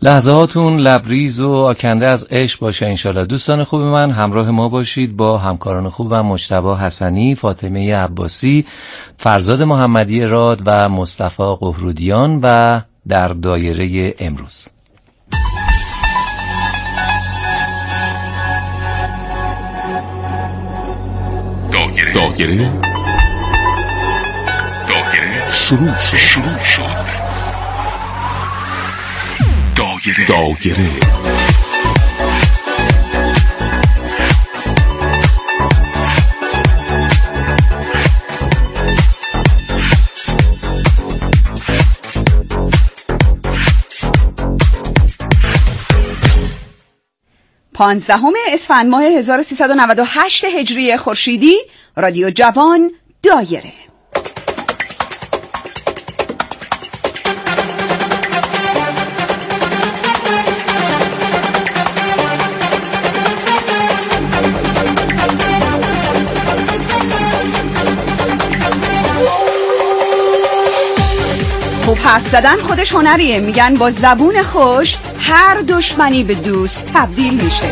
لحظاتون لبریز و آکنده از عشق باشه انشالله. دوستان خوب من، همراه ما باشید با همکاران خوبم مجتبی حسنی، فاطمه عباسی، فرزاد محمدی راد و مصطفی قهرودیان و در دایره امروز. دایره شروع شد. دایره پانزدهم اسفند ماه 1398 هجری خورشیدی، رادیو جوان، دایره. خوب حرف زدن خودش هنریه. میگن با زبون خوش هر دشمنی به دوست تبدیل میشه.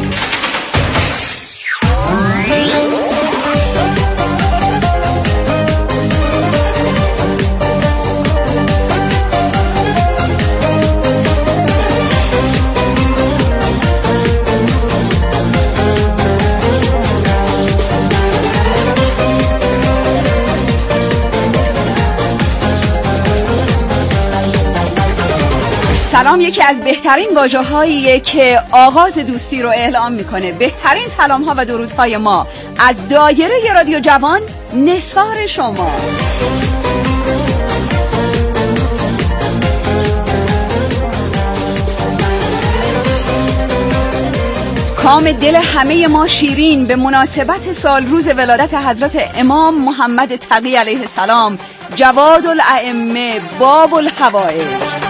سلام یکی از بهترین واژه‌هاییه که آغاز دوستی رو اعلام میکنه. بهترین سلام‌ها و درودهای ما از دایره رادیو جوان، نثار شما. کام دل همه ما شیرین به مناسبت سال روز ولادت حضرت امام محمد تقی علیه السلام، جواد الائمه، باب الحوائج.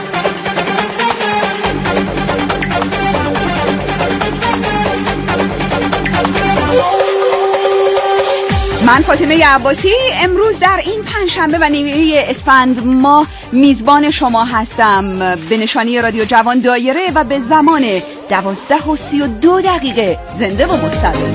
من فاطمه عباسی امروز در این پنجشنبه و نیمه اسفند ماه میزبان شما هستم به نشانی رادیو جوان دایره و به زمان 12:32 زنده و مستقیم.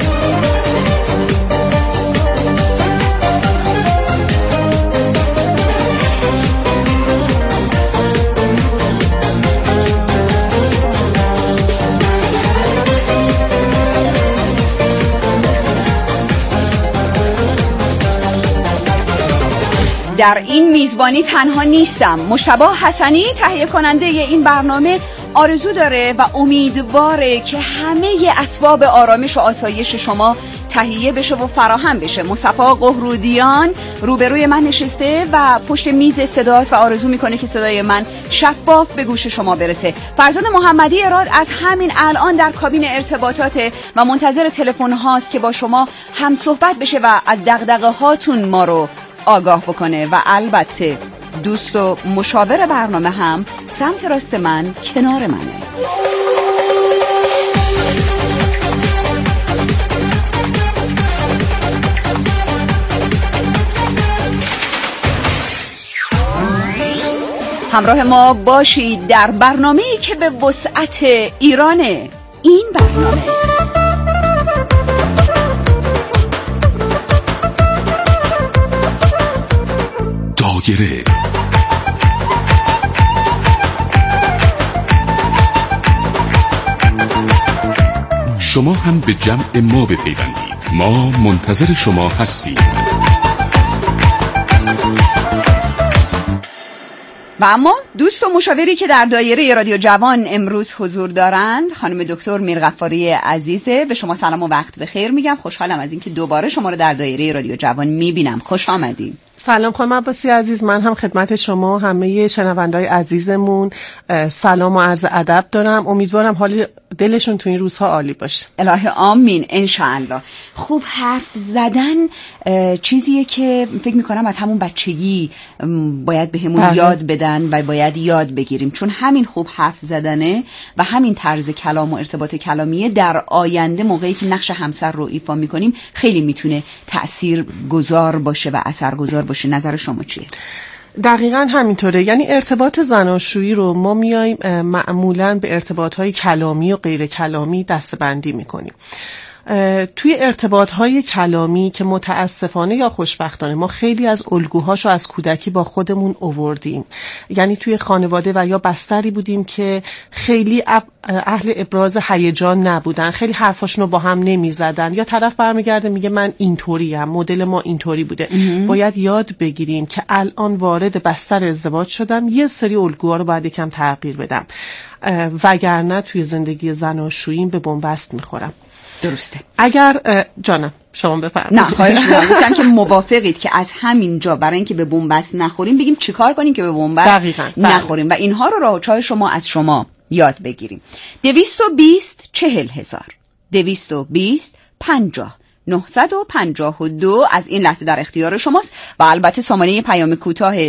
در این میزبانی تنها نیستم. مجتبی حسنی تهیه کننده این برنامه آرزو داره و امیدواره که همه اسباب آرامش و آسایش شما تهیه بشه و فراهم بشه. مصطفی قهرودیان روبروی من نشسته و پشت میز صداست و آرزو میکنه که صدای من شفاف به گوش شما برسه. فرزاد محمدی راد از همین الان در کابین ارتباطات و منتظر تلفن هاست که با شما هم صحبت بشه و از دغدغه هاتون ما رو آگاه بکنه و البته دوست و مشاور برنامه هم سمت راست من کنار منه. همراه ما باشید در برنامه‌ای که به وسعت ایرانه. این برنامه دایره. شما هم به جمع ما بپیوندید. ما منتظر شما هستیم. و اما دوست و مشاوری که در دایره رادیو جوان امروز حضور دارند خانم دکتر میرغفاری عزیزه. به شما سلام و وقت بخیر میگم. خوشحالم از اینکه دوباره شما رو در دایره رادیو جوان میبینم. خوش آمدید. سلام خانم عباسی عزیز، من هم خدمت شما همه شنونده‌های عزیزمون سلام و عرض ادب دارم. امیدوارم حال دلشون تو این روزها عالی باشه. الهی آمین انشاءالله. خوب حرف زدن چیزیه که فکر میکنم از همون بچگی باید بهمون یاد بدن و باید یاد بگیریم، چون همین خوب حرف زدنه و همین طرز کلام و ارتباط کلامیه در آینده موقعی که نقش همسر رو ایفا میکنیم خیلی میتونه تأثیر گذار باشه و اثر گذار باشه. نظر شما چیه؟ دقیقاً همینطوره. یعنی ارتباط زناشویی رو ما میایم معمولاً به ارتباط‌های کلامی و غیر کلامی دسته‌بندی میکنیم. توی ارتباط‌های کلامی که متاسفانه یا خوشبختانه ما خیلی از الگوهاشو از کودکی با خودمون آوردیم، یعنی توی خانواده و یا بستری بودیم که خیلی اهل ابراز هیجان نبودن، خیلی حرفاشونو با هم نمیزدن، یا طرف برمیگرده میگه من اینطوریم، مدل ما اینطوری بوده. باید یاد بگیریم که الان وارد بستر ازدواج شدم، یه سری الگوها رو باید یکم تغییر بدم، وگرنه توی زندگی زناشوییم به بنبست میخورم. درسته. اگر جانم شما بفرمایید. نه خواهش می‌کنم که موافقید که از همین جا برای اینکه به بنبست نخوریم بگیم چیکار کنیم که به بنبست نخوریم و اینها رو راه چای شما از شما یاد بگیریم. 220 40,000 220 50 952 از این لحظه در اختیار شماست و البته سامانه پیام کوتاه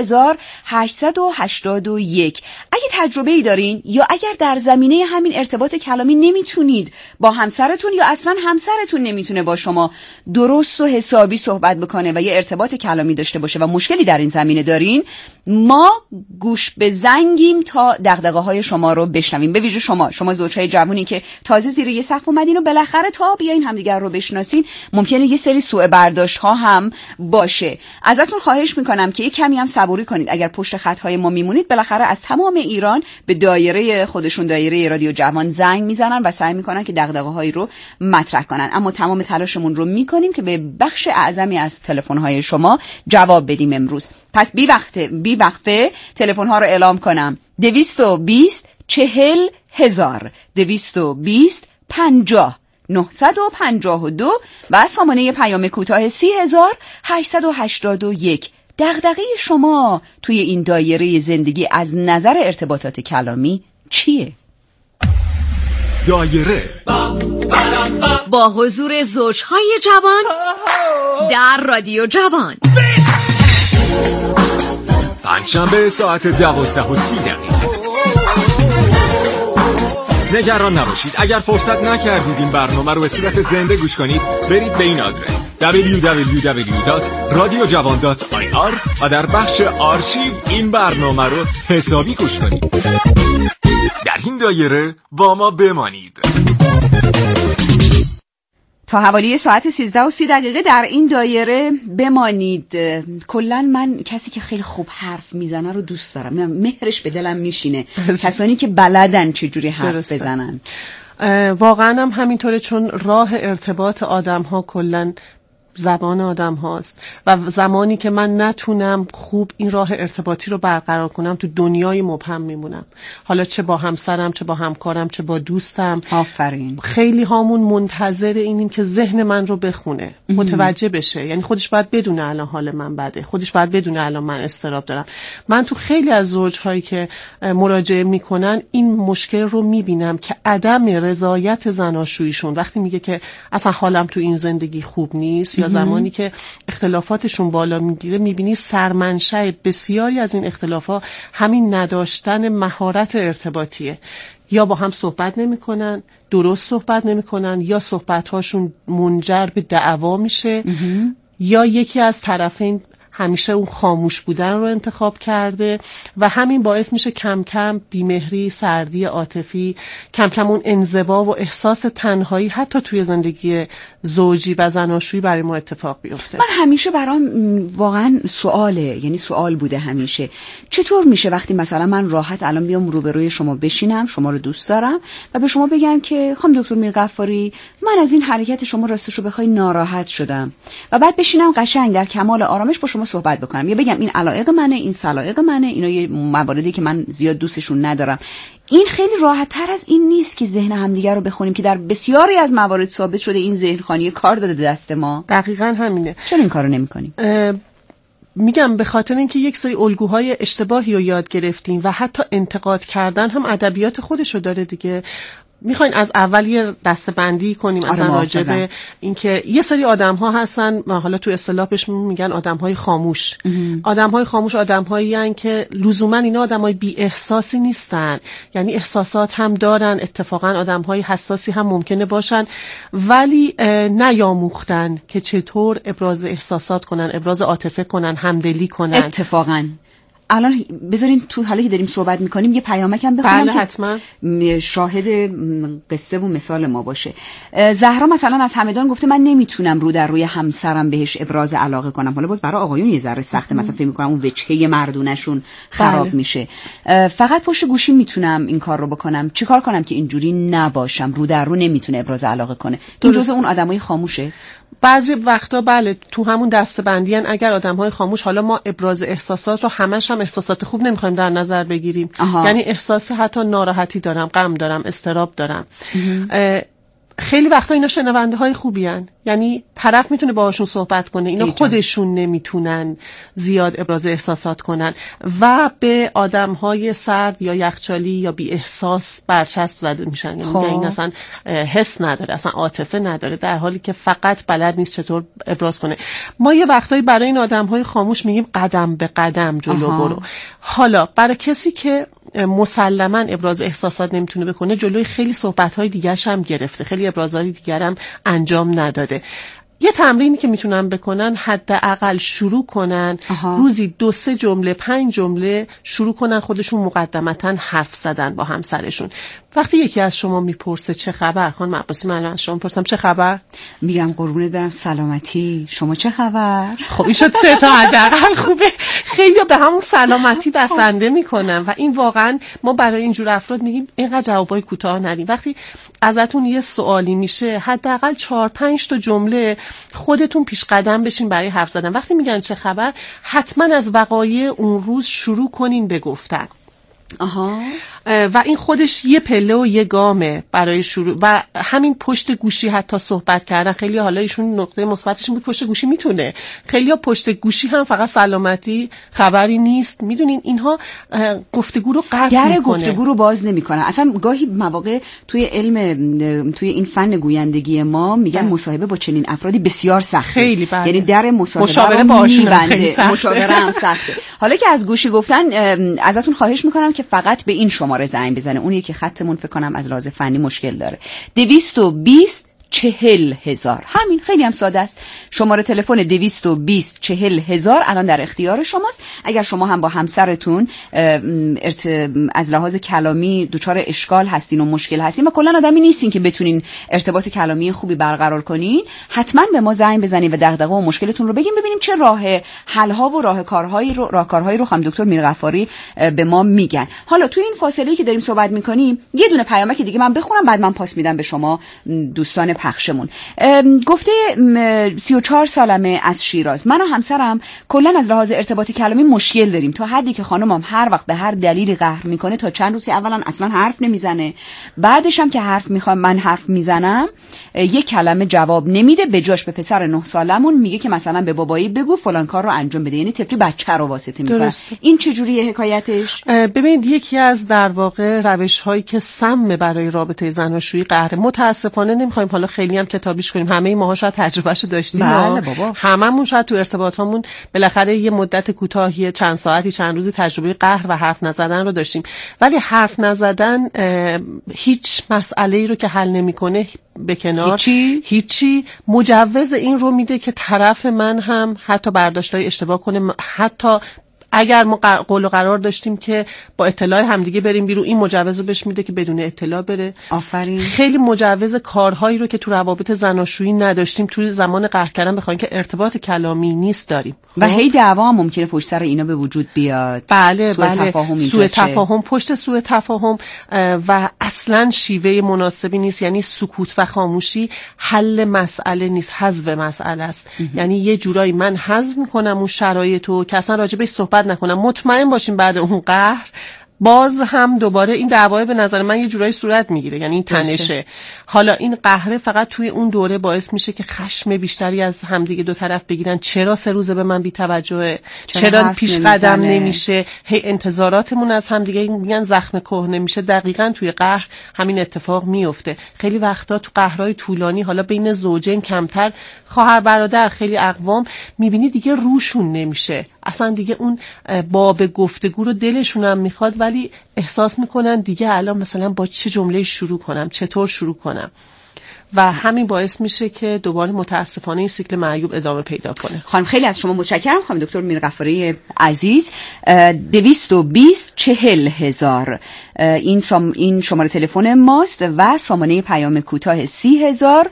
30881. اگه تجربه‌ای دارین یا اگر در زمینه همین ارتباط کلامی نمیتونید با همسرتون یا اصلا همسرتون نمیتونه با شما درست و حسابی صحبت بکنه و یه ارتباط کلامی داشته باشه و مشکلی در این زمینه دارین، ما گوش به زنگیم تا دغدغه‌های شما رو بشنویم. به ویژه شما زوجهای جوونی که تازه زیر یه سقف اومدین و بالاخره تا بیاین همدیگر رو بشناسین ممکنه یه سری سوء برداشت ها هم باشه. ازتون خواهش میکنم که یه کمی هم صبوری کنید. اگر پشت خط های ما میمونید بالاخره از تمام ایران به دایره خودشون، دایره رادیو جوان، زنگ میزنن و سعی میکنن که دغدغه هایی رو مطرح کنن، اما تمام تلاشمون رو میکنیم که به بخش اعظمی از تلفن های شما جواب بدیم امروز. پس بی وقفه تلفن ها رو اعلام کنم. 220 40,000 220 50 952 و سامانه پیام کوتاه 30881. دغدغه شما توی این دایره زندگی از نظر ارتباطات کلامی چیه؟ دایره با حضور زوجهای جوان در رادیو جوان، پنجشنبه ساعت 12:30. نگران نباشید، اگر فرصت نکردید این برنامه رو به صورت زنده گوش کنید، برید به این آدرس www.radiojavan.ir و در بخش آرشیو این برنامه رو حسابی گوش کنید. در این دایره با ما بمانید. تا حوالی ساعت 13:30 در این دایره بمانید. کلن من کسی که خیلی خوب حرف میزنه رو دوست دارم، مهرش به دلم میشینه. کسانی که بلدن چجوری حرف بزنن. واقعا هم همینطوره، چون راه ارتباط آدم ها کلن زبان آدم هاست و زمانی که من نتونم خوب این راه ارتباطی رو برقرار کنم تو دنیای مبهم میمونم، حالا چه با همسرم، چه با همکارم، چه با دوستم. آفرین. خیلی هامون منتظر اینیم که ذهن من رو بخونه، متوجه بشه. یعنی خودش باید بدونه الان حال من بده، خودش باید بدونه الان من اضطراب دارم. من تو خیلی از زوجهایی که مراجعه میکنن این مشکل رو میبینم که عدم رضایت زناشوییشون وقتی میگه که اصلا حالم تو این زندگی خوب نیست، یا زمانی که اختلافاتشون بالا میگیره میبینی سرمنشأ بسیاری از این اختلافات همین نداشتن مهارت ارتباطیه. یا با هم صحبت نمیکنن، درست صحبت نمیکنن، یا صحبت‌هاشون منجر به دعوا میشه، یا یکی از طرفین همیشه اون خاموش بودن رو انتخاب کرده و همین باعث میشه کم کم بیمهری، سردی عاطفی، کم کم اون انزوا و احساس تنهایی حتی توی زندگی زوجی و زناشویی برای ما اتفاق بیفته. من همیشه برام واقعا سوال بوده همیشه، چطور میشه وقتی مثلا من راحت الان بیام روبروی شما بشینم، شما رو دوست دارم و به شما بگم که خانم دکتر میرغفاری من از این حرکت شما راستشو بخوای ناراحت شدم، و بعد بشینم قشنگ در کمال آرامش با شما صحبت بکنم، یا بگم این علایق منه، این سلایق منه، اینا یه مواردی که من زیاد دوستشون ندارم. این خیلی راحت تر از این نیست که ذهن همدیگر رو بخونیم که در بسیاری از موارد ثابت شده این ذهنخوانی کار داده دست ما. دقیقاً همینه. چرا این کارو نمی‌کنیم؟ میگم به خاطر اینکه یک سری الگوهای اشتباهی رو یاد گرفتیم و حتی انتقاد کردن هم ادبیات خودشو داره دیگه. میخواین از اول یه دسته‌بندی کنیم اصلا راجع به اینکه یه سری آدم‌ها هستن، حالا تو اصطلاحش میگن آدم‌های خاموش. آدم‌های خاموش آدم‌هایی هستن که لزوما اینا آدم‌های بی احساسی نیستن، یعنی احساسات هم دارن، اتفاقا آدم‌های حساسی هم ممکنه باشن، ولی نیاموختن که چطور ابراز احساسات کنن، ابراز عاطفه کنن، همدلی کنن. اتفاقا الان بذارین تو حالا که داریم صحبت میکنیم یه پیامکم بخونم. بله که حتما شاهد قصه و مثال ما باشه. زهرا مثلا از همدان گفته من نمیتونم رو در روی همسرم بهش ابراز علاقه کنم. حالا باز برای آقایون یه ذره سخته، مثلا فکر میکنم اون وجهه مردونشون خراب میشه. فقط پشت گوشی میتونم این کار رو بکنم. چیکار کنم که اینجوری نباشم؟ رو در رو نمیتونه ابراز علاقه کنه. این جزء اون آدمای خاموشه. بعضی وقتا بله تو همون دسته‌بندی ان. اگر آدم‌های خاموش، حالا ما ابراز احساسات رو همش هم احساسات خوب نمی‌خوایم در نظر بگیریم. یعنی احساس حتی ناراحتی دارم، غم دارم، اضطراب دارم. خیلی وقتا اینا شنونده های خوبی هن. یعنی طرف میتونه باهاشون صحبت کنه، اینا خودشون نمیتونن زیاد ابراز احساسات کنن و به آدم های سرد یا یخچالی یا بی احساس برچسب زده میشن. یعنی این اصلا حس نداره، اصلا عاطفه نداره، در حالی که فقط بلد نیست چطور ابراز کنه. ما یه وقتایی برای این آدم های خاموش میگیم قدم به قدم جلو برو. حالا برای کسی که مسلما ابراز احساسات نمیتونه بکنه، جلوی خیلی صحبت‌های دیگرش هم گرفته، خیلی ابرازات دیگر هم انجام نداده. یه تمرینی که میتونن بکنن، حداقل شروع کنن روزی 2-3 جمله 5 جمله شروع کنن خودشون مقدمتاً حرف زدن با همسرشون. وقتی یکی از شما میپرسه چه خبر، خانم عباسی، من از شما میپرسم چه خبر، میگم قربونت برم سلامتی، شما چه خبر؟ خب این شد 3 تا حداقل خوبه. خیلی به همون سلامتی بسنده میکنن و این واقعا ما برای اینجور افراد میگیم اینقدر جوابای کوتاه ندیم. وقتی ازتون یه سوالی میشه، حداقل 4-5 تا جمله خودتون پیش قدم بشین برای حرف زدن. وقتی میگن چه خبر، حتما از وقایع اون روز شروع کنین به گفتن. و این خودش یه پله و یه گامه برای شروع. و همین پشت گوشی حتی صحبت کردن، خیلی حالا ایشون نقطه مثبتش این بود پشت گوشی میتونه، خیلی ها پشت گوشی هم فقط سلامتی خبری نیست. میدونین اینها گفتگو رو قطع میکنه، گفتگو رو باز نمیکنه. اصلا گاهی مواقع توی توی این فن گویندگی ما میگن مصاحبه با چنین افرادی بسیار سخته. خیلی بله. یعنی در مصاحبه رو میبنده، مشاوره هم سخته. حالا که از گوشی گفتن، ازتون خواهش میکنم که فقط به این شماره زنگ بزنه. اونی که خطمون فکر کنم از لحاظ فنی مشکل داره. 220 40,000. همین، خیلی هم ساده است. شماره تلفن 220 40,000 الان در اختیار شماست. اگر شما هم با همسرتون از لحاظ کلامی دچار اشکال هستین و مشکل هستین و کلا آدمی نیستین که بتونین ارتباط کلامی خوبی برقرار کنین، حتما به ما زنگ بزنید و دغدغه و مشکلتون رو بگین، ببینیم چه راه حل ها و راهکارهایی رو هم دکتر میرغفاری به ما میگن. حالا تو این فاصله‌ای که داریم صحبت میکنیم، یه دونه پیامک دیگه من بخونم، بعد من پاس میدم به شما دوستان پخشمون. گفته 34 سالمه از شیراز. من و همسرم کلا از لحاظ ارتباط کلامی مشکل داریم، تا حدی که خانمم هر وقت به هر دلیلی قهر میکنه تا چند روز که اولا اصلا حرف نمیزنه، بعدش هم که من حرف میزنم یک کلمه جواب نمیده، به جاش به پسر 9 سالمون میگه که مثلا به بابایی بگو فلان کار رو انجام بده، یعنی طفلی بچه رو واسطه میکنه. این چه جوریه حکایتش؟ ببینید یکی از در واقع روش‌هایی که سم برای رابطه زناشویی قهر، متاسفانه نمیخوایم حالا خیلی هم کتابیش کنیم، همه ما شاید تجربهشو داشتیم. بله بابا، هممون شاید تو ارتباطامون بالاخره یه مدت کوتاهی، چند ساعتی، چند روزی تجربه قهر و حرف نزدن رو داشتیم. ولی حرف نزدن هیچ مسئله‌ای رو که حل نمیکنه به کنار، هیچی مجوز این رو میده که طرف من هم حتی برداشتای اشتباه کنه. حتی اگر ما قول و قرار داشتیم که با اطلاع همدیگه بریم بیرون، این مجوز رو بهش میده که بدون اطلاع بره. آفرین. خیلی مجوز کارهایی رو که تو روابط زناشویی نداشتیم توی زمان قهر کردن بخوایم که ارتباط کلامی نیست داریم. و هی دعوا هم ممکنه پشت سر اینا به وجود بیاد. بله سوء تفاهم پشت سوء تفاهم و اصلا شیوه مناسبی نیست. یعنی سکوت و خاموشی حل مسئله نیست، حذف مسئله است. یعنی یه جورایی من حذف میکنم اون شرایطو که اصلا راجبش صحبت نکنم. مطمئن باشیم بعد اون قهر باز هم دوباره این دعوای به نظر من یه جورایی صورت میگیره، یعنی این تنشه. حالا این قهره فقط توی اون دوره باعث میشه که خشم بیشتری از همدیگه دو طرف بگیرن. چرا 3 روزه به من بی‌توجهه؟ چرا پیش قدم نمیشه؟ هی انتظاراتمون از همدیگه میگن زخم کهنه میشه. دقیقاً توی قهر همین اتفاق میفته. خیلی وقتا تو قهرهای طولانی، حالا بین زوجین کمتر، خواهر برادر، خیلی اقوام، میبینی دیگه روشون نمیشه، اصلا دیگه اون باب گفتگو رو دلشون هم میخواد ولی احساس میکنن دیگه الان مثلا با چه جمله شروع کنم، چطور شروع کنم، و همین باعث میشه که دوباره متاسفانه این سیکل معیوب ادامه پیدا کنه. خانم خیلی از شما متشکرم خانم دکتر میرغفاری عزیز. 220 40 هزار این شماره تلفن ماست و سامانه پیام کوتاه 30,881.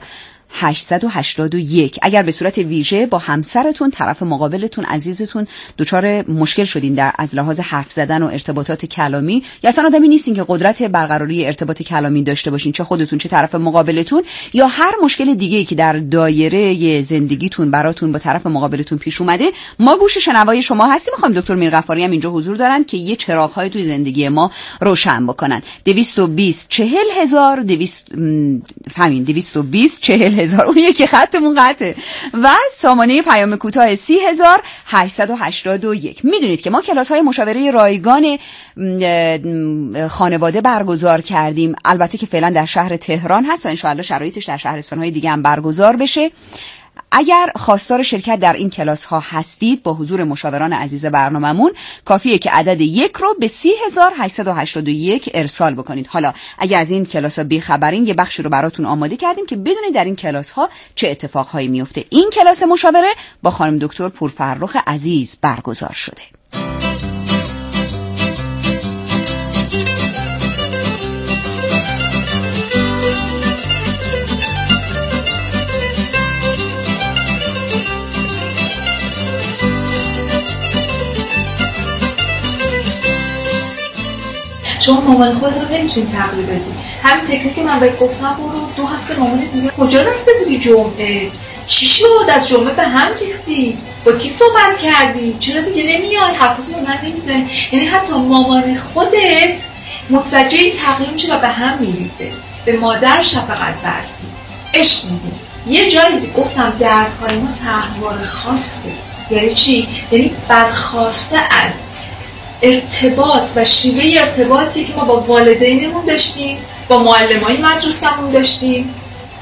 اگر به صورت ویژه با همسرتون، طرف مقابلتون، عزیزتون دچار مشکل شدین در از لحاظ حرف زدن و ارتباطات کلامی، یا اصلا آدمی نیستین که قدرت برقراری ارتباط کلامی داشته باشین، چه خودتون چه طرف مقابلتون، یا هر مشکل دیگه‌ای که در دایره زندگیتون براتون با طرف مقابلتون پیش اومده، ما گوش شنوای شما هستیم. می‌خوایم دکتر میرغفاری هم اینجا حضور دارن که یه چراغ‌های توی زندگی ما روشن بکنن. 220 40 هزار 220 40 هزار اون یکی خطمون قطعه و سامانه پیام کوتاه 30,881. میدونید که ما کلاس‌های مشاوره رایگان خانواده برگزار کردیم، البته که فعلا در شهر تهران هست و ان شاء الله شرایطش در شهرستان‌های دیگه هم برگزار بشه. اگر خواستار شرکت در این کلاس ها هستید با حضور مشاوران عزیز برناممون، کافیه که عدد 1 رو به 30,881 ارسال بکنید. حالا اگر از این کلاس ها بیخبرین، یه بخشی رو براتون آماده کردیم که بدونید در این کلاس ها چه اتفاقهایی میفته. این کلاس مشاوره با خانم دکتر پورفرخ عزیز برگزار شده. شما مامان خودت رو نمیتونی تغییر بدی. همین تکنیک که من بهت گفتم برو 2 هفته مامانت میگه کجا رفته بودی جمعه؟ چی شد از جمعه به هم ریختی؟ با کی صحبت کردی؟ چرا دیگه نمیاد؟ حرفتون رو من نمیزنی. یعنی حتی مامان خودت متوجه تغییر میشه و به هم میریزه. به مادر شفقت ورزی، عشق میدی. یه جایی گفتم دردهای ما تحول خاصه. یعنی چی؟ یعنی برخواسته از ارتباط و شیوه ارتباطی که ما با والدینمون داشتیم، با معلمای مدرسه‌مون داشتیم.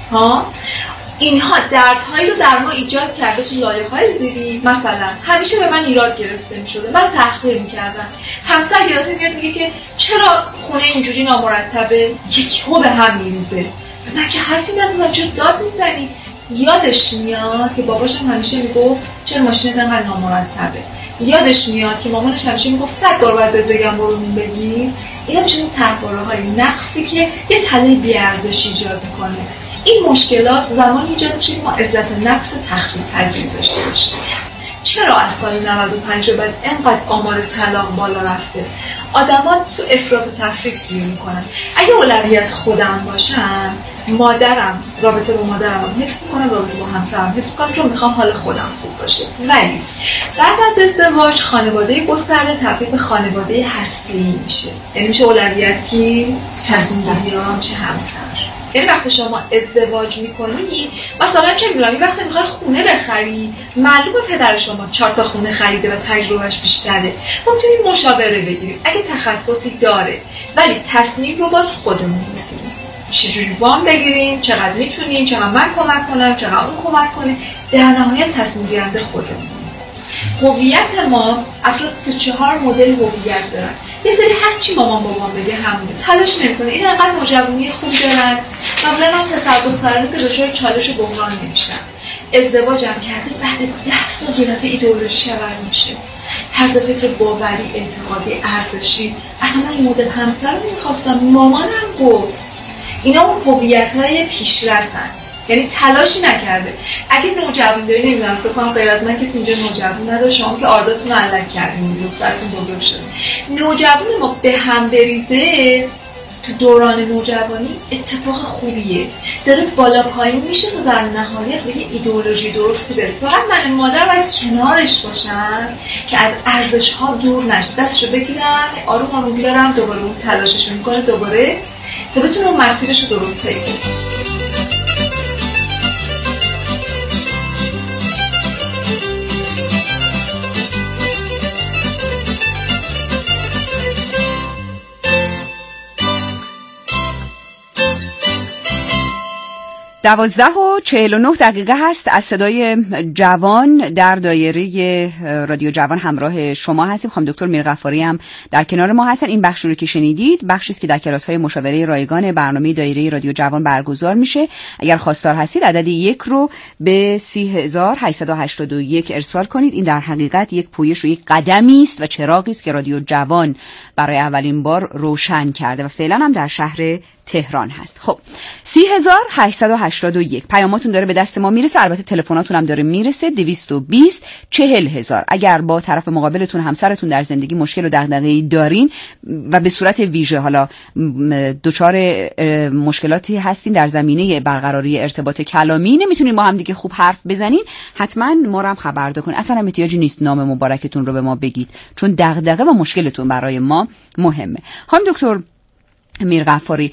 اینها دردهایی رو در ما ایجاد کرده تو لایه‌های زیری. مثلا همیشه به من ایراد گرفته می‌شده، من تحقیر می‌کردم. همسر یادم میاد میگه که چرا خونه اینجوری نامرتبه، یکی به هم میریزه. من که حرفی نزدم، چرا داد میزنی؟ یادش میاد که باباشم همیشه میگفت چرا ماشینت انقدر نامرتبه. یادش میاد که مامانش همیشه میگفت 100 بار باید بگم برو نون بگیر. اینا میشه اون تحقیرهای نقصی که یه تله بی‌ارزش ایجاد میکنه. این مشکلات زمانی ایجاد میشه که ما عزت نفس تخریب پذیر داشته باشیم. چرا از سال 95 بعد اینقدر آمار طلاق بالا رفته؟ آدما تو افراط و تفریط گیر میکنن. اگه اولویت خودم باشم، مادرم، رابطه با مادرم حفظ میکنم، رابطه با همسرم حفظ میکنم، چون میخوام حال خودم خوب باشه. ولی بعد از ازدواج خانواده گسترده تبدیل به خانواده هسته‌ای میشه. یعنی میشه اولویت کی؟ تصمیم گیری‌ها میشه همسر. یعنی وقتی شما ازدواج میکنی، مثلا چه می‌دونم وقتی میخوای خونه بخری، معلومه پدر شما 4 تا خونه خریده و تجربهش بیشتره، ما میتونیم مشاوره بگیریم اگه تخصصی داره، ولی تصمیم رو باز خودمون میگیریم. چجوری وام بگیریم، چقدر میتونیم، چقدر من کمک کنم، چقدر اون کمک کنه، در نهایت تصمیم گیرنده خودمون. هویت ما افراد 3-4 مدل هویت دارن. یه سری هرچی مامان بابام بگه همونه، تلاش نمی‌کنه. این انقدر نوجوانی خوب دارن، معمولاً هم پسر دخترانی که دچار چالش و بحران نمیشن. ازدواج هم کردی، بعد 10 سال یه دفعه ایدئولوژیش عوض میشه. طرز فکر باوری، اعتقادی، ارزشی. اصلا من این مدل همسر رو نمی‌خواستم، مامانم گفت. اینا اون هویت‌های پیشرسن. یعنی تلاشی نکرده. اگه نوجوان داری، نمیدونم فکر کنم غیر از من کسی اینجا نوجوان نداره، شما که آرداتون رو علک کردین، دخترتون بزرگ شده. نوجوان ما به هم بریزه، تو دوران نوجوانی اتفاق خوبیه، داره بالا پایین میشه تا در نهایت به یه ایدئولوژی درستی برسه. فقط من مادر باید کنارش باشم که از ارزش ها دور نشه، دستشو بگیرم آروم آروم بیارم دوباره اون تلاشش میکنه دوباره تا بتونه اون مسیرش رو درست طی کنه. دوازده و 49 دقیقه هست از صدای جوان در دایره رادیو جوان همراه شما هستیم. خانم دکتر میرغفاری هم در کنار ما هستن. این بخش رو که شنیدید بخشی است که در کلاس‌های مشاوره رایگان برنامه دایره رادیو جوان برگزار میشه. اگر خواستار هستید عدد 1 رو به 30881 ارسال کنید. این در حقیقت یک پویش و یک قدمی است و چراغی است که رادیو جوان برای اولین بار روشن کرده و فعلا هم در شهر تهران هست. خب 30881 پیاماتون داره به دست ما میرسه، البته تلفناتون هم داره میرسه. 220 40000. اگر با طرف مقابلتون همسرتون در زندگی مشکل و دغدغه‌ای دارین و به صورت ویژه حالا دچار مشکلاتی هستین در زمینه برقراری ارتباط کلامی، نمیتونین با هم دیگه خوب حرف بزنین، حتما ما رو هم خبردار کنین. اصلا هم احتیاجی نیست نام مبارکتون رو به ما بگید، چون دغدغه و مشکلتون برای ما مهمه. خانم دکتر میرغفاری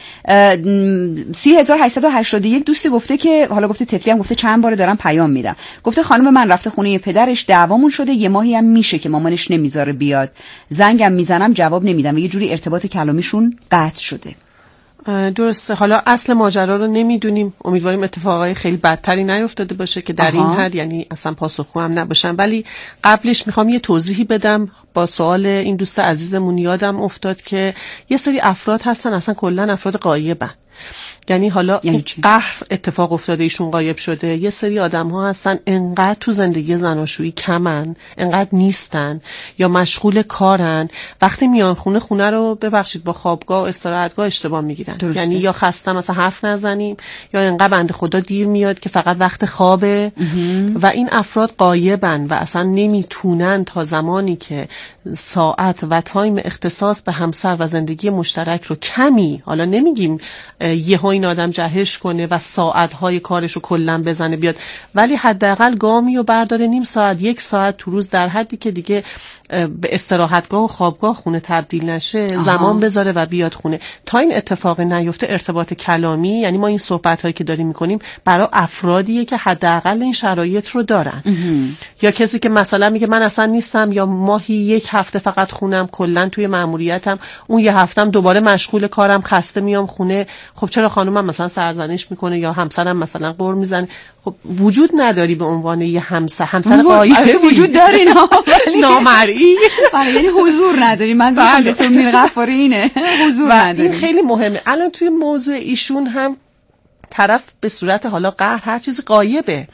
30881 دوستی گفته که حالا گفته طفلی هم گفته چند بار دارم پیام میدم، گفته خانم من رفته خونه پدرش، دعوامون شده، یه ماهی هم میشه که مامانش نمیذاره بیاد، زنگم میزنم جواب نمیدم و یه جوری ارتباط کلامیشون قطع شده. درسته. حالا اصل ماجرا رو نمیدونیم، امیدواریم اتفاقای خیلی بدتری نیفتاده باشه که در این حد یعنی اصلا پاسخگو هم نباشن. ولی قبلش میخوام یه توضیحی بدم. با سوال این دوست عزیزمون یادم افتاد که یه سری افراد هستن اصلا کلا افراد غایبن، یعنی حالا قهر اتفاق افتاده ایشون غایب شده. یه سری آدم ها هستن انقدر تو زندگی زناشویی کمن، انقدر نیستن یا مشغول کارن، وقتی میان خونه رو ببخشید با خوابگاه و استراحتگاه اشتباه میگیرن. یعنی یا خستم مثلا حرف نزنیم، یا انقدر بنده خدا دیر میاد که فقط وقت خوابه و این افراد غایبن و اصلا نمیتونن تا زمانی که ساعت و تایم اختصاص به همسر و زندگی مشترک رو کمی، حالا نمیگیم یهو این آدم جهش کنه و ساعت‌های کارش رو کلاً بزنه بیاد، ولی حداقل گامی و برداره نیم ساعت 1 ساعت تو روز در حدی که دیگه به استراحتگاه و خوابگاه خونه تبدیل نشه زمان بذاره و بیاد خونه. تا این اتفاق نیفته ارتباط کلامی، یعنی ما این صحبت‌هایی که داریم می‌کنیم برای افرادیه که حداقل این شرایط رو دارن. یا کسی که مثلا میگه من اصلا نیستم یا ماهی 1 هفته فقط خونم، کلا توی مأموریتم، اون یه هفتم دوباره مشغول کارم، خسته میام خونه. خب چرا خانومم مثلا سرزنش میکنه یا همسرم مثلا قر میزنه؟ خب وجود نداری به عنوان یه همسر غایب وجود دارین نامرئی، یعنی حضور نداری. منظورم دکتر میرغفاری اینه، حضور نداری. این خیلی مهمه. الان توی موضوع ایشون هم طرف به صورت حالا قهر هر چیز غایبه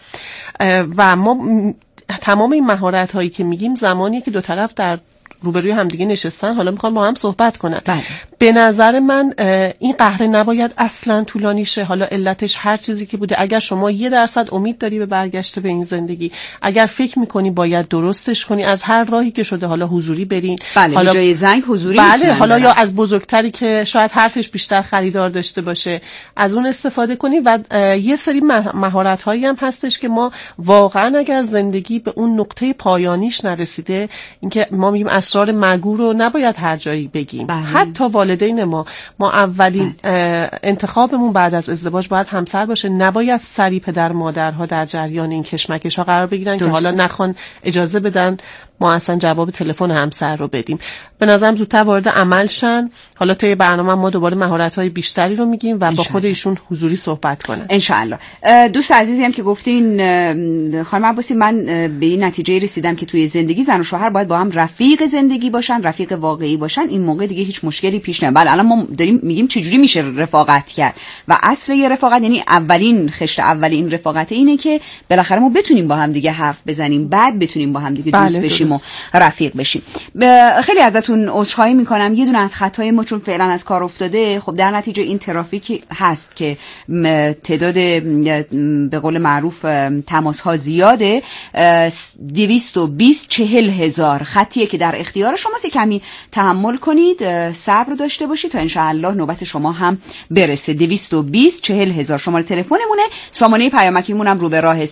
و ما تمام این مهارت هایی که میگیم زمانیه که دو طرف در روبروی همدیگه نشستن، حالا میخوان با هم صحبت کنن. به نظر من این قهر نباید اصلا طولانی شه. حالا علتش هر چیزی که بوده، اگر شما 1% امید داری به برگشت به این زندگی، اگر فکر میکنی باید درستش کنی، از هر راهی که شده، حالا حضوری برین، حالا جای زنگ حضوری، حالا یا از بزرگتری که شاید حرفش بیشتر خریدار داشته باشه از اون استفاده کنی. و یه سری مهارت هایی هم هستش که ما واقعا اگر زندگی به اون نقطه پایانیش نرسیده، اینکه ما میگیم اسرار مگو رو نباید هر جایی بگیم. حتی والدین ما اولین انتخابمون بعد از ازدواج باید همسر باشه، نباید سری پدر مادرها در جریان این کشمکش ها قرار بگیرن که حالا نخوان اجازه بدن ما اصلا جواب تلفن همسر رو بدیم. به نظرم زودتر وارد عمل شن. حالا طی برنامه ما دوباره مهارت‌های بیشتری رو میگیم و با خود ایشون حضوری صحبت کنن ان شاء الله. دوست عزیزی هم که گفتین خانم عباسی، من به این نتیجه رسیدم که توی زندگی زن و شوهر باید با هم رفیق زندگی باشن، رفیق واقعی باشن. این موقع دیگه هیچ مشکلی پیش نمیاد. الان ما داریم میگیم چجوری میشه رفاقت کرد و اصل یه رفاقت، یعنی اولین خشت اولین رفاقت اینه که بالاخره ما بتونیم با هم دیگه حرف بزنیم، بعد بتونیم با هم دیگه دوست بشیم و رفیق بشیم. خیلی ازتون ازتون عذرخواهی میکنم، یه دونه از خطای ما چون فعلا از کار افتاده، خب در نتیجه این ترافیک هست که تعداد به قول معروف تماس ها زیاده. 220 40,000 خطیه که در اختیار شماست. کمی تحمل کنید، صبر داشته باشید تا انشاءالله نوبت شما هم برسه. 220 40,000 شماره تلفنمونه. سامانه پیامکیمون هم رو به راه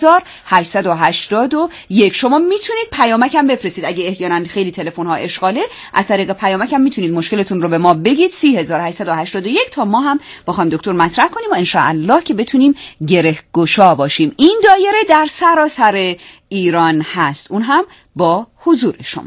30,881. شما میتونید پیامک هم بفرستید اگه احیانا خیلی تلفن ها اشغاله. از طریق پیامک هم میتونید مشکلتون رو به ما بگید 30,881 تا ما هم با خانم دکتر مطرح کنیم و انشاءالله که بتونیم گره گشا باشیم. این دایره در سراسر ایران هست، اون هم با حضور شما.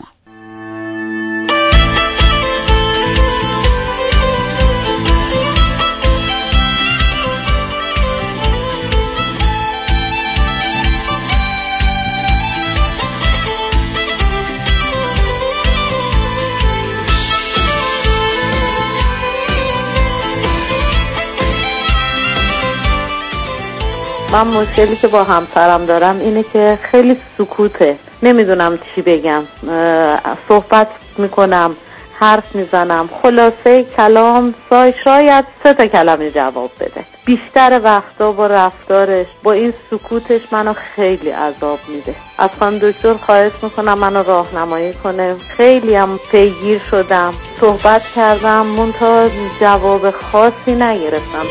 من مشکلی که با همسرم دارم اینه که خیلی سکوته، نمیدونم چی بگم، صحبت میکنم، حرف میزنم، خلاصه کلام شاید 3 کلمه جواب بده. بیشتر وقتا با رفتارش، با این سکوتش منو خیلی عذاب میده. از خانم دکتر خواهش میکنم منو راهنمایی کنه. خیلی هم پیگیر شدم، صحبت کردم، منتها جواب خاصی نگرفتم.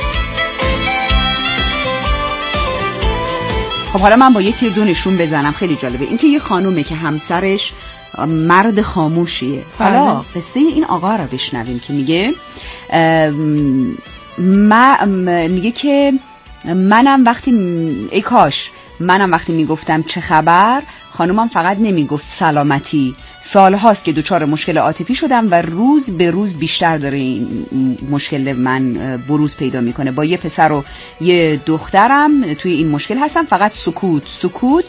خب حالا من با یه تیر دو نشون بزنم، خیلی جالبه. این که یه خانومه که همسرش مرد خاموشیه. حالا قصه این آقا رو بشنویم که میگه میگه که منم وقتی میگفتم چه خبر، خانومم فقط نمیگفت سلامتی. سالهاست که دچار مشکل عاطفی شدم و روز به روز بیشتر داره این مشکل من بروز پیدا میکنه. با یه پسر و یه دخترم توی این مشکل هستم، فقط سکوت.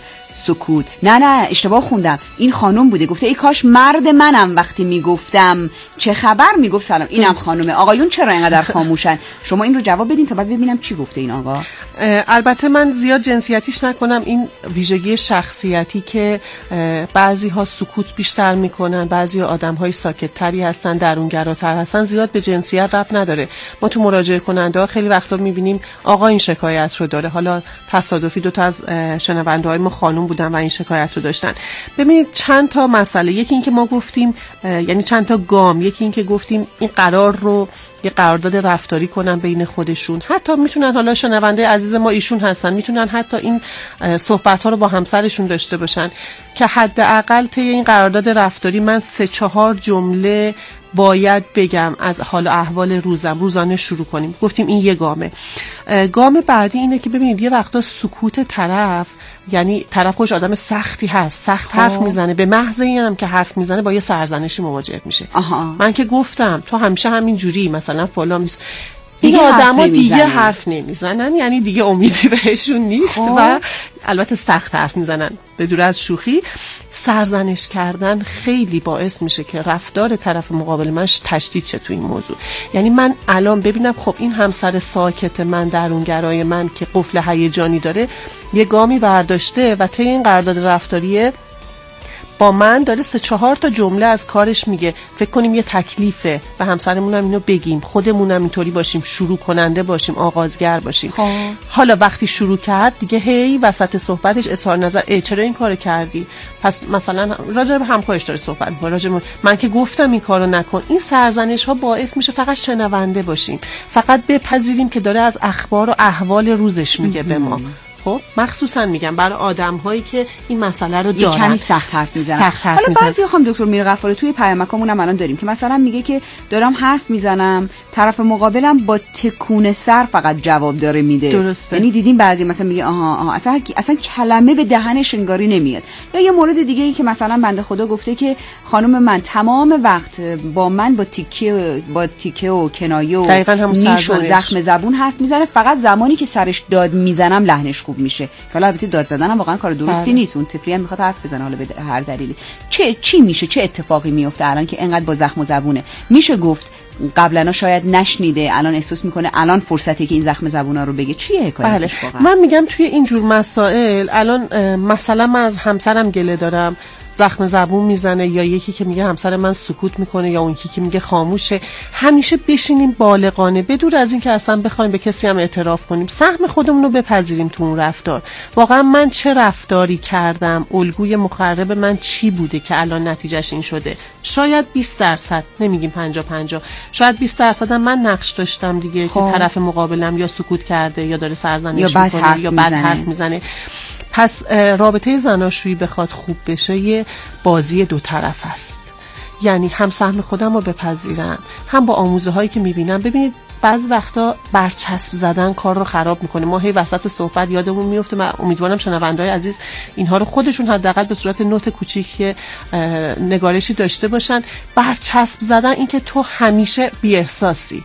نه اشتباه خوندم، این خانم بوده، گفته ای کاش مرد منم وقتی میگفتم چه خبر میگفت سلام. اینم خانومه. آقایون چرا اینقدر خاموشن؟ شما این رو جواب بدین تا بعد ببینم چی گفته این آقا. البته من زیاد جنسیتیش نکنم، این ویژگی شخصیتی که بعضی ها سکوت بیشتر میکنن، بعضی آدم‌های ساکت‌تری هستن، درونگراتر هستن، زیاد به جنسیت ربط نداره. ما تو مراجعه کننده ها خیلی وقتا میبینیم آقا این شکایت رو داره. حالا تصادفی 2 تا از شنونده‌های ما خانم بودن و این شکایت رو داشتن. ببینید چند تا مسئله، یکی این که ما گفتیم یعنی چند تا گام، یکی این که گفتیم این قرار رو یه قرارداد رفتاری کنن بین خودشون، حتی میتونن، حالا شنونده عزیز ما ایشون هستن، میتونن حتی این صحبت ها رو با همسرشون داشته باشن که حداقل طی این قرارداد رفتاری من 3-4 جمله باید بگم از حال و احوال روزانه شروع کنیم. گفتیم این یه گامه. گام بعدی اینه که ببینید یه وقتا سکوت طرف، یعنی طرف خوش آدم سختی هست، سخت حرف میزنه، به محض اینم که حرف میزنه با یه سرزنشی مواجه میشه. من که گفتم تو همیشه همین جوری مثلا فلان نیست، این آدما دیگه حرف نمیزنن، یعنی دیگه امیدی بهشون نیست و البته سخت حرف میزنن. به دور از شوخی، سرزنش کردن خیلی باعث میشه که رفتار طرف مقابل من تشدید شه تو این موضوع. یعنی من الان ببینم خب این همسر ساکت من، درونگرای من که قفل هیجانی داره، یه گامی برداشته و طی این قرارداد رفتاریه با من داره 3-4 تا جمله از کارش میگه. فکر کنیم یه تکلیفه و همسرمونم اینو بگیم، خودمونم اینطوری باشیم، شروع کننده باشیم، آغازگر باشیم. حالا وقتی شروع کرد دیگه هی وسط صحبتش اظهار نظر، چرا این کارو کردی؟ پس مثلا راجع به همکارش داره صحبت می‌کنه، راجع من که گفتم این کارو نکن. این سرزنش ها باعث میشه فقط شنونده باشیم، فقط بپذیریم که داره از اخبار و احوال روزش میگه به ما. خب مخصوصا میگم برای آدم‌هایی که این مسئله رو دارن، کمی سخت حرف میزنن. حالا بعضی خانم دکتر میرغفاری توی پیامکامون هم الان داریم که مثلا میگه که دارم حرف میزنم، طرف مقابلم با تکون سر فقط جواب داره میده. درسته. یعنی دیدیم بعضی مثلا میگه آها اصلا کلمه به دهنش انگاری نمیاد. یا یه مورد دیگه ای که مثلا بنده خدا گفته که خانم من تمام وقت با من با تیکه و کنایه و نیش و زخم زبون حرف میزنه، فقط زمانی که سرش داد میزنم لحنش خوب میشه. که حالا البته داد زدن هم واقعا کار درستی نیست، اون طفلی هم میخواد حرف بزنه، حالا به هر دلیلی. چی میشه، چه اتفاقی میفته الان که انقدر با زخم و زبونه؟ میشه گفت قبلا شاید نشنیده، الان احساس میکنه الان فرصتی که این زخم زبونا رو بگه. چیه حکایتش واقعا؟ من میگم توی این جور مسائل الان مثلا من از همسرم گله دارم، زخم زبون میزنه یا یکی که میگه همسر من سکوت میکنه یا اون یکی که میگه خاموشه، همیشه بشینیم بالغانه بدون از این که اصلا بخوایم به کسی هم اعتراف کنیم، سهم خودمون رو بپذیریم تو اون رفتار. واقعا من چه رفتاری کردم، الگوی مقرب من چی بوده که الان نتیجهش این شده. شاید 20%، نمیگیم 50-50، شاید 20% هم من نقش داشتم دیگه که طرف مقابلم یا سکوت کرده یا داره سرزنش میکنه یا بد حرف میزنه. پس رابطه زناشویی بخواد خوب بشه یه بازی دو طرف است. یعنی هم سهم خودم رو بپذیرم، هم با آموزه هایی که میبینم. ببینید بعضی وقتا برچسب زدن کار رو خراب میکنه. ما هی وسط صحبت یادمون میفته، من امیدوارم شنونده‌های عزیز اینها رو خودشون حداقل به صورت نوت کوچیک نگارشی داشته باشن. برچسب زدن این که تو همیشه بی احساسی.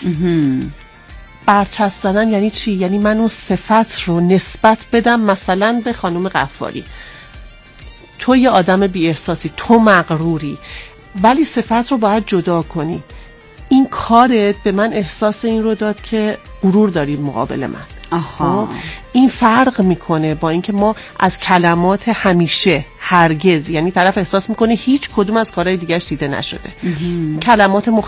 برچسب زدن یعنی چی؟ یعنی من اون صفت رو نسبت بدم مثلا به خانم غفاری، تو یه آدم بی احساسی، تو مغروری، ولی صفت رو باید جدا کنی. این کارت به من احساس این رو داد که غرور داری مقابل من. این فرق میکنه با اینکه ما از کلمات همیشه، هرگز، یعنی طرف احساس میکنه هیچ کدوم از کارهای دیگه‌اش دیده نشده. کلمات